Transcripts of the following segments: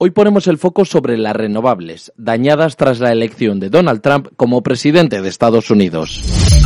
Hoy ponemos el foco sobre las renovables, dañadas tras la elección de Donald Trump como presidente de Estados Unidos.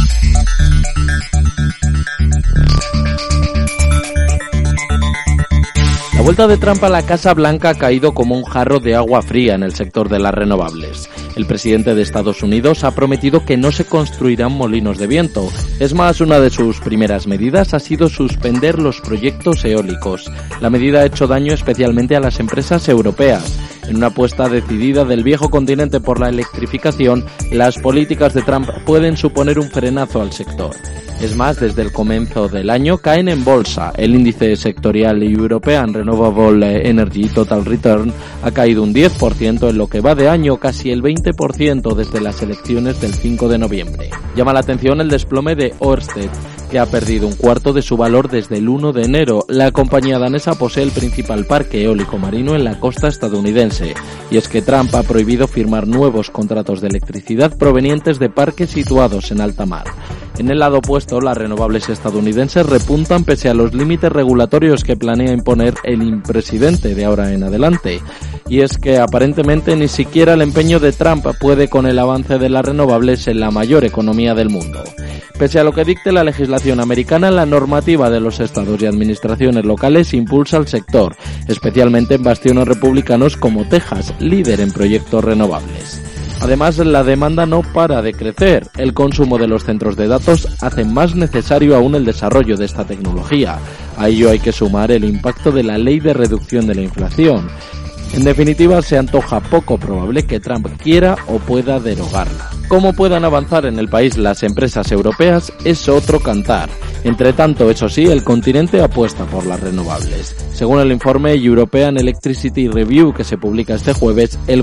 La vuelta de Trump a la Casa Blanca ha caído como un jarro de agua fría en el sector de las renovables. El presidente de Estados Unidos ha prometido que no se construirán molinos de viento. Es más, una de sus primeras medidas ha sido suspender los proyectos eólicos. La medida ha hecho daño especialmente a las empresas europeas. En una apuesta decidida del viejo continente por la electrificación, las políticas de Trump pueden suponer un frenazo al sector. Es más, desde el comienzo del año caen en bolsa. El índice sectorial European Renewable Energy Total Return ha caído un 10% en lo que va de año, casi el 20% desde las elecciones del 5 de noviembre. Llama la atención el desplome de Ørsted, que ha perdido un cuarto de su valor desde el 1 de enero. La compañía danesa posee el principal parque eólico marino en la costa estadounidense. Y es que Trump ha prohibido firmar nuevos contratos de electricidad provenientes de parques situados en alta mar. En el lado opuesto, las renovables estadounidenses repuntan pese a los límites regulatorios que planea imponer el presidente de ahora en adelante. Y es que aparentemente ni siquiera el empeño de Trump puede con el avance de las renovables en la mayor economía del mundo. Pese a lo que dicte la legislación americana, la normativa de los estados y administraciones locales impulsa al sector, especialmente en bastiones republicanos como Texas, líder en proyectos renovables. Además, la demanda no para de crecer. El consumo de los centros de datos hace más necesario aún el desarrollo de esta tecnología. A ello hay que sumar el impacto de la ley de reducción de la inflación. En definitiva, se antoja poco probable que Trump quiera o pueda derogarla. Cómo puedan avanzar en el país las empresas europeas es otro cantar. Entre tanto, eso sí, el continente apuesta por las renovables. Según el informe European Electricity Review que se publica este jueves, el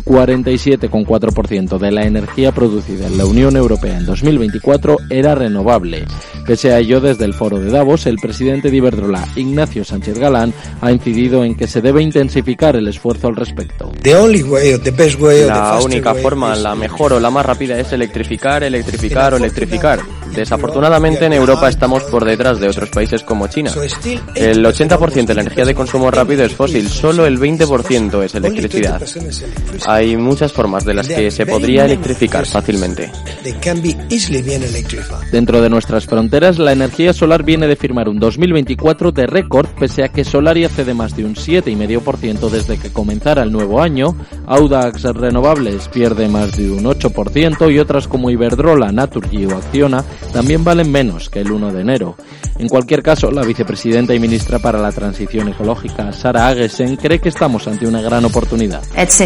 47,4% de la energía producida en la Unión Europea en 2024 era renovable. Pese a ello, desde el foro de Davos, el presidente de Iberdrola, Ignacio Sánchez Galán, ha incidido en que se debe intensificar el esfuerzo al respecto. La única forma, la mejor o la más rápida es electrificar. Desafortunadamente en Europa estamos por detrás de otros países como China. El 80% de la energía de consumo rápido es fósil, solo el 20% es electricidad. Hay muchas formas de las que se podría electrificar fácilmente. Dentro de nuestras fronteras, la energía solar viene de firmar un 2024 de récord, pese a que Solaria cede más de un 7,5% desde que comenzara el nuevo año. Audax Renovables pierde más de un 8% y otras como Iberdrola, Naturgy o Acciona también valen menos que el 1 de enero. En cualquier caso, la vicepresidenta y ministra para la Transición Ecológica, Sara Agesen, cree que estamos ante una gran oportunidad. Es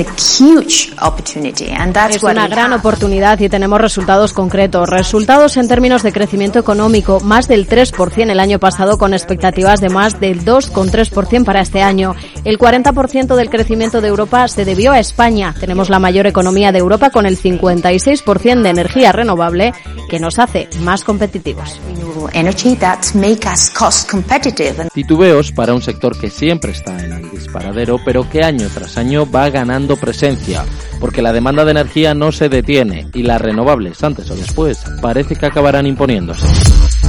una gran oportunidad y tenemos resultados concretos. Resultados en términos de crecimiento económico, más del 3% el año pasado, con expectativas de más del 2,3% para este año. El 40% del crecimiento de Europa se debió a España. Tenemos la mayor economía de Europa con el 56% de energía renovable, que nos hace más competitivos. Titubeos para un sector que siempre está en el disparadero, pero que año tras año va ganando presencia, porque la demanda de energía no se detiene y las renovables, antes o después, parece que acabarán imponiéndose.